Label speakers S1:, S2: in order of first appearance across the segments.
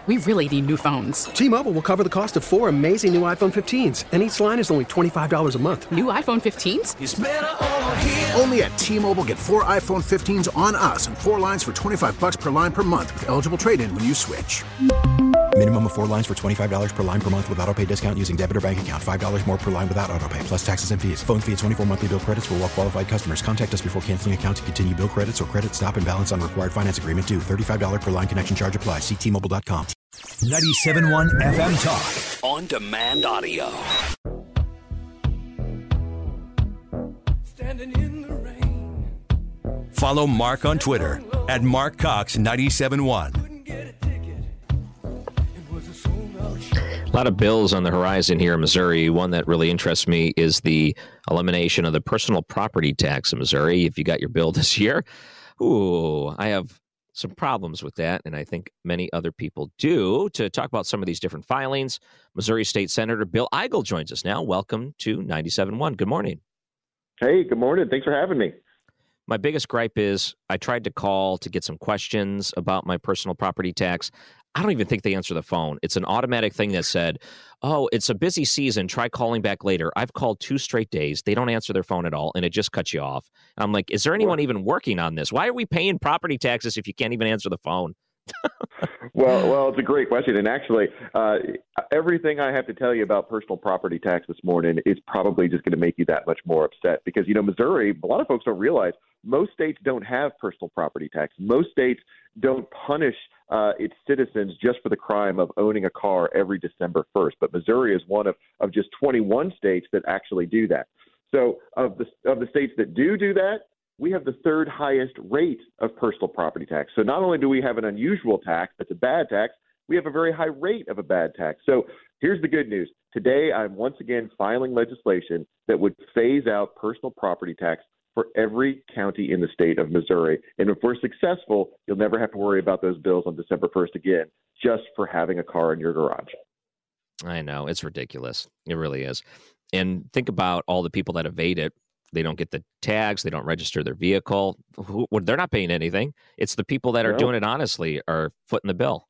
S1: We really need new phones.
S2: T-Mobile will cover the cost of 4 amazing new iPhone 15s, and each line is only $25 a month.
S1: New iPhone 15s?
S3: It's better over here.
S4: Only at T-Mobile, get 4 iPhone 15s on us and 4 lines for $25 per line per month with eligible trade-in when you switch.
S5: Minimum of 4 lines for $25 per line per month with autopay discount using debit or bank account. $5 more per line without autopay, plus taxes and fees. Phone fee at 24 monthly bill credits for well-qualified customers. Contact us before canceling account to continue bill credits or credit stop and balance on required finance agreement due. $35 per line connection charge applies. See T-Mobile.com.
S6: 97.1 FM Talk.
S7: On demand audio.
S3: Standing in the rain.
S6: Follow Mark on Twitter at MarkCox971.
S3: Couldn't get a ticket. It was a sold-out show.
S8: A lot of bills on the horizon here in Missouri. One that really interests me is the elimination of the personal property tax in Missouri. If you got your bill this year, I have some problems with that, and I think many other people do. To talk about some of these different filings, Missouri State Senator Bill Eigel joins us now. Welcome to 97.1. Good morning.
S9: Hey, good morning. Thanks for having me.
S8: My biggest gripe is I tried to call to get some questions about my personal property tax. I don't even think they answer the phone. It's an automatic thing that said, oh, it's a busy season. Try calling back later. I've called 2 straight days. They don't answer their phone at all, and it just cuts you off. And I'm like, is there anyone even working on this? Why are we paying property taxes if you can't even answer the phone?
S9: Well, it's a great question. And actually, everything I have to tell you about personal property tax this morning is probably just going to make you that much more upset because, Missouri, a lot of folks don't realize most states don't have personal property tax. Most states don't punish its citizens just for the crime of owning a car every December 1st. But Missouri is one of just 21 states that actually do that. So of the states that do that, we have the 3rd highest rate of personal property tax. So not only do we have an unusual tax that's a bad tax, we have a very high rate of a bad tax. So here's the good news. Today, I'm once again filing legislation that would phase out personal property tax for every county in the state of Missouri. And if we're successful, you'll never have to worry about those bills on December 1st again, just for having a car in your garage.
S8: I know. It's ridiculous. It really is. And think about all the people that evade it. They don't get the tags. They don't register their vehicle. They're not paying anything. It's the people that are doing it honestly are footing the bill.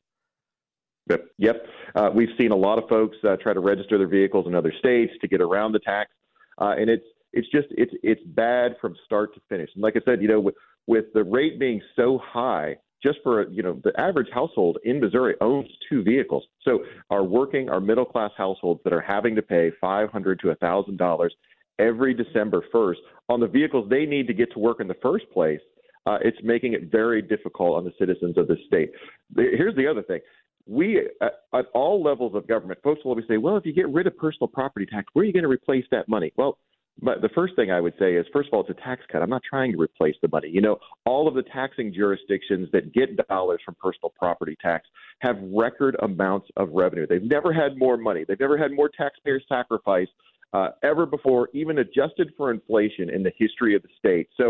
S9: Yep. We've seen a lot of folks try to register their vehicles in other states to get around the tax. And it's bad from start to finish. And like I said, with the rate being so high, just for, the average household in Missouri owns 2 vehicles. So our middle class households that are having to pay $500 to $1,000 every December 1st on the vehicles they need to get to work in the first place, it's making it very difficult on the citizens of the state. Here's the other thing. We, at all levels of government, folks will always say, well, if you get rid of personal property tax, where are you going to replace that money? Well, but the first thing I would say is, first of all, it's a tax cut. I'm not trying to replace the money. All of the taxing jurisdictions that get dollars from personal property tax have record amounts of revenue. They've never had more money. They've never had more taxpayer sacrifice ever before, even adjusted for inflation in the history of the state. So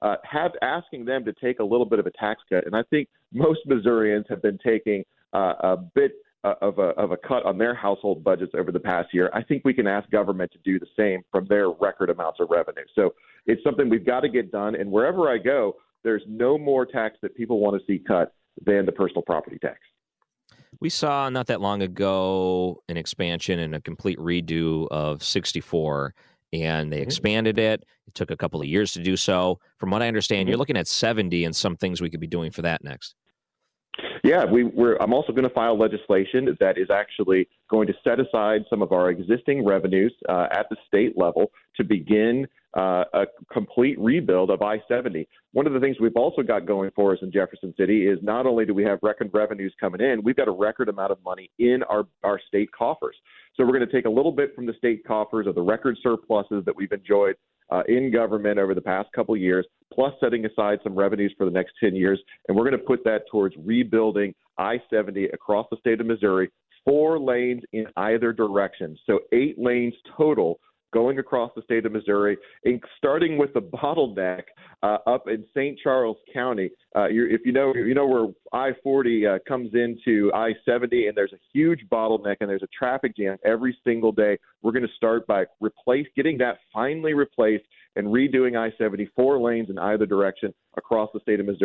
S9: asking them to take a little bit of a tax cut, and I think most Missourians have been taking a bit of a cut on their household budgets over the past year. I think we can ask government to do the same from their record amounts of revenue. So it's something we've got to get done. And wherever I go, there's no more tax that people want to see cut than the personal property tax.
S8: We saw not that long ago an expansion and a complete redo of 64, and they expanded it. It took a couple of years to do so. From what I understand, you're looking at 70 and some things we could be doing for that next.
S9: Yeah, I'm also going to file legislation that is actually going to set aside some of our existing revenues at the state level to begin a complete rebuild of I-70. One of the things we've also got going for us in Jefferson City is not only do we have record revenues coming in, we've got a record amount of money in our state coffers. So we're going to take a little bit from the state coffers of the record surpluses that we've enjoyed in government over the past couple of years, plus setting aside some revenues for the next 10 years. And we're going to put that towards rebuilding I-70 across the state of Missouri, 4 lanes in either direction. So 8 lanes total going across the state of Missouri, starting with the bottleneck up in St. Charles County. If you know where I-40 comes into I-70, and there's a huge bottleneck and there's a traffic jam every single day. We're going to start by getting that finally replaced and redoing I-70, 4 lanes in either direction across the state of Missouri.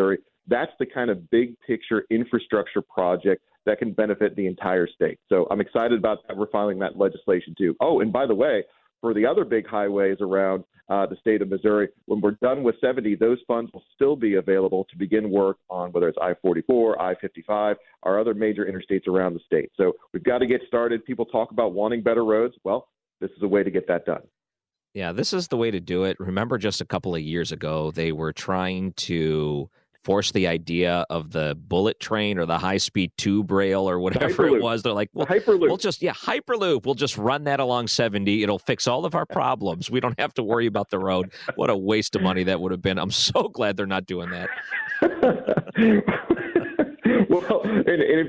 S9: That's the kind of big picture infrastructure project that can benefit the entire state. So I'm excited about that. We're filing that legislation too. Oh, and by the way, for the other big highways around the state of Missouri, when we're done with 70, those funds will still be available to begin work on whether it's I-44, I-55, or other major interstates around the state. So we've got to get started. People talk about wanting better roads. Well, this is a way to get that done.
S8: Yeah, this is the way to do it. Remember just a couple of years ago, they were trying to force the idea of the bullet train or the high-speed tube rail or whatever it was. They're like, well, Hyperloop. We'll just run that along 70. It'll fix all of our problems. We don't have to worry about the road. What a waste of money that would have been. I'm so glad they're not doing that.
S9: Well, and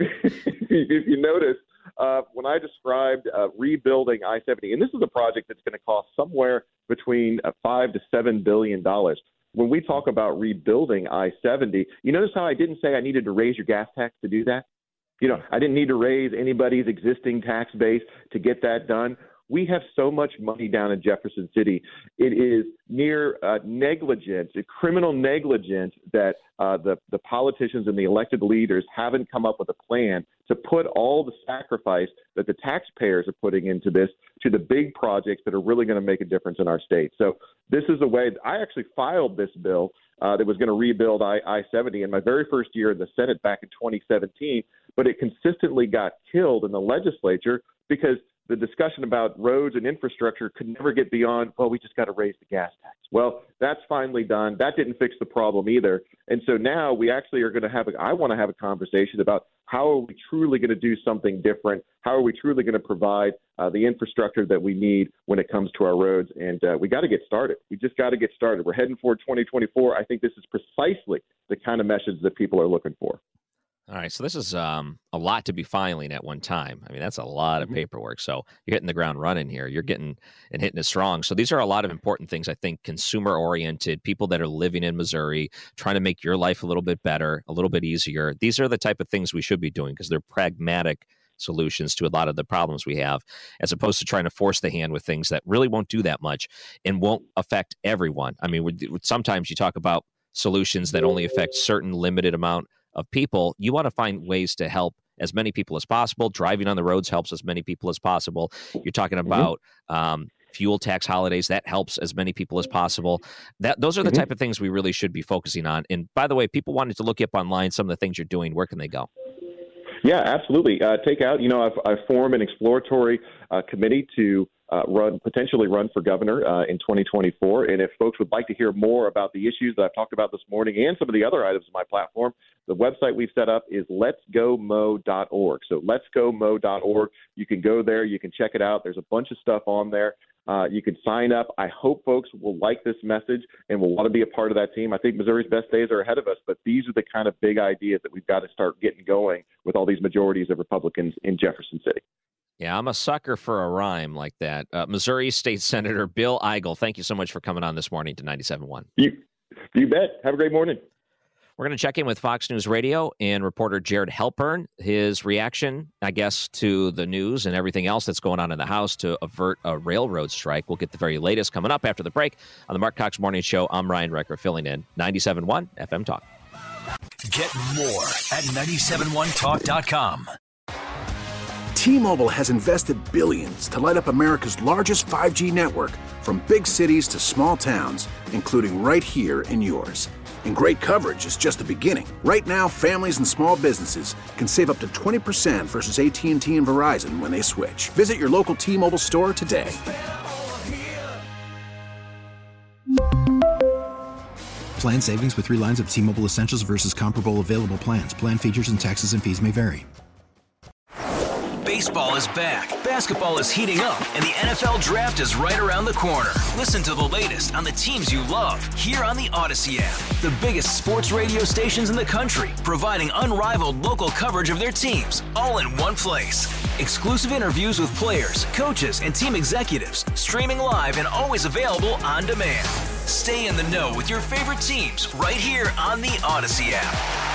S9: if you notice, when I described rebuilding I-70, and this is a project that's going to cost somewhere between $5 to $7 billion. When we talk about rebuilding I-70, you notice how I didn't say I needed to raise your gas tax to do that? You know, I didn't need to raise anybody's existing tax base to get that done. We have so much money down in Jefferson City. It is near negligence, criminal negligence, that the politicians and the elected leaders haven't come up with a plan to put all the sacrifice that the taxpayers are putting into this to the big projects that are really going to make a difference in our state. So this is a way. I actually filed this bill that was going to rebuild I-70 in my very first year in the Senate back in 2017, but it consistently got killed in the legislature because the discussion about roads and infrastructure could never get beyond, well, we just got to raise the gas tax. Well, that's finally done. That didn't fix the problem either. And so now we actually are going to I want to have a conversation about how are we truly going to do something different? How are we truly going to provide the infrastructure that we need when it comes to our roads? And we got to get started. We just got to get started. We're heading for 2024. I think this is precisely the kind of message that people are looking for.
S8: All right, so this is a lot to be filing at one time. I mean, that's a lot of paperwork. So you're hitting the ground running here. You're getting and hitting it strong. So these are a lot of important things, I think, consumer-oriented, people that are living in Missouri, trying to make your life a little bit better, a little bit easier. These are the type of things we should be doing because they're pragmatic solutions to a lot of the problems we have, as opposed to trying to force the hand with things that really won't do that much and won't affect everyone. I mean, sometimes you talk about solutions that only affect certain limited amount of people. You want to find ways to help as many people as possible. Driving on the roads helps as many people as possible. You're talking about fuel tax holidays. That helps as many people as possible. Those are the type of things we really should be focusing on. And by the way, people wanted to look up online some of the things you're doing. Where can they go?
S9: Yeah, absolutely. I form an exploratory committee to potentially run for governor in 2024. And if folks would like to hear more about the issues that I've talked about this morning and some of the other items in my platform, the website we've set up is letsgomo.org. So letsgomo.org. You can go there. You can check it out. There's a bunch of stuff on there. You can sign up. I hope folks will like this message and will want to be a part of that team. I think Missouri's best days are ahead of us, but these are the kind of big ideas that we've got to start getting going with all these majorities of Republicans in Jefferson City.
S8: Yeah, I'm a sucker for a rhyme like that. Missouri State Senator Bill Eigel, thank you so much for coming on this morning to 97.1.
S9: You bet. Have a great morning.
S8: We're going to check in with Fox News Radio and reporter Jared Halpern. His reaction, I guess, to the news and everything else that's going on in the House to avert a railroad strike. We'll get the very latest coming up after the break on the Mark Cox Morning Show. I'm Ryan Recker filling in. 97.1 FM Talk.
S6: Get more at 971talk.com.
S4: T-Mobile has invested billions to light up America's largest 5G network, from big cities to small towns, including right here in yours. And great coverage is just the beginning. Right now, families and small businesses can save up to 20% versus AT&T and Verizon when they switch. Visit your local T-Mobile store today.
S5: Plan savings with 3 lines of T-Mobile Essentials versus comparable available plans. Plan features and taxes and fees may vary.
S7: Baseball is back, basketball is heating up, and the NFL Draft is right around the corner. Listen to the latest on the teams you love here on the Odyssey app. The biggest sports radio stations in the country, providing unrivaled local coverage of their teams, all in one place. Exclusive interviews with players, coaches, and team executives, streaming live and always available on demand. Stay in the know with your favorite teams right here on the Odyssey app.